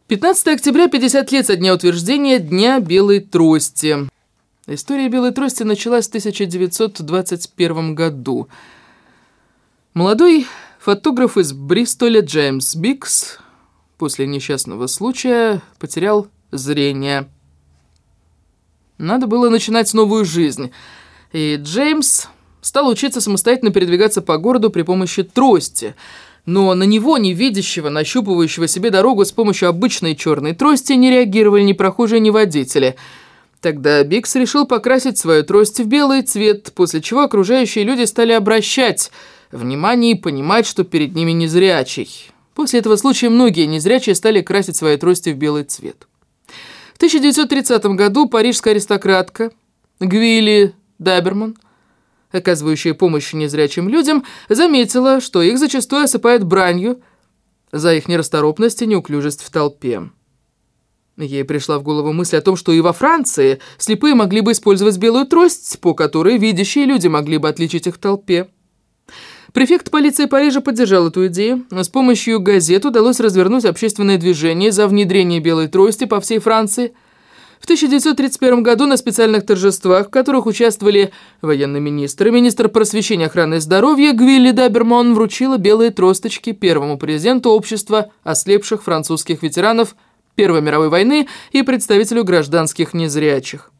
15 октября, 50 лет со дня утверждения Дня белой трости. История белой трости началась в 1921 году. Молодой фотограф из Бристоля Джеймс Бикс после несчастного случая потерял зрение. Надо было начинать новую жизнь, и Джеймс стал учиться самостоятельно передвигаться по городу при помощи трости. Но на него, невидящего, нащупывающего себе дорогу с помощью обычной черной трости, не реагировали ни прохожие, ни водители. Тогда Бикс решил покрасить свою трость в белый цвет, после чего окружающие люди стали обращать внимание и понимать, что перед ними незрячий. После этого случая многие незрячие стали красить свои трости в белый цвет. В 1930 году парижская аристократка Гвилли Даберман, оказывающая помощь незрячим людям, заметила, что их зачастую осыпают бранью за их нерасторопность и неуклюжесть в толпе. Ей пришла в голову мысль о том, что и во Франции слепые могли бы использовать белую трость, по которой видящие люди могли бы отличить их в толпе. Префект полиции Парижа поддержал эту идею. С помощью газет удалось развернуть общественное движение за внедрение белой трости по всей Франции. В 1931 году на специальных торжествах, в которых участвовали военный министр и министр просвещения, охраны и здоровья, Гвилли Даберман вручила белые тросточки первому президенту общества ослепших французских ветеранов Первой мировой войны и представителю гражданских незрячих.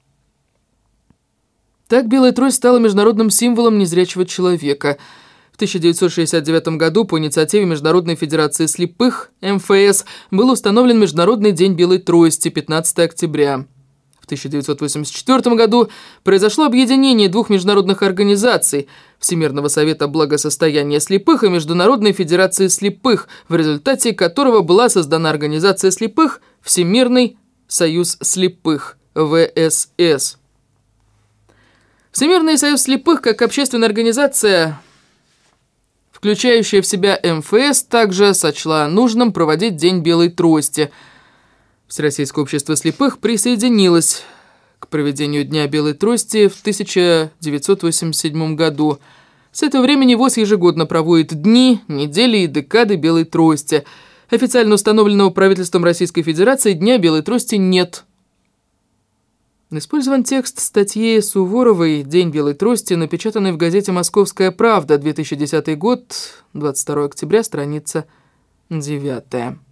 Так белая трость стала международным символом незрячего человека. В 1969 году по инициативе Международной федерации слепых, МФС, был установлен Международный день белой трости, 15 октября. В 1984 году произошло объединение двух международных организаций – Всемирного совета благосостояния слепых и Международной федерации слепых, в результате которого была создана организация слепых Всемирный союз слепых, ВСС. Всемирный союз слепых, как общественная организация, включающая в себя МФС, также сочла нужным проводить День белой трости. Всероссийское общество слепых присоединилось к проведению Дня белой трости в 1987 году. С этого времени ВОС ежегодно проводит дни, недели и декады белой трости. Официально установленного правительством Российской Федерации Дня белой трости нет. Использован текст статьи Суворовой «День белой трости», напечатанной в газете «Московская правда», 2010 год, 22 октября, страница 9.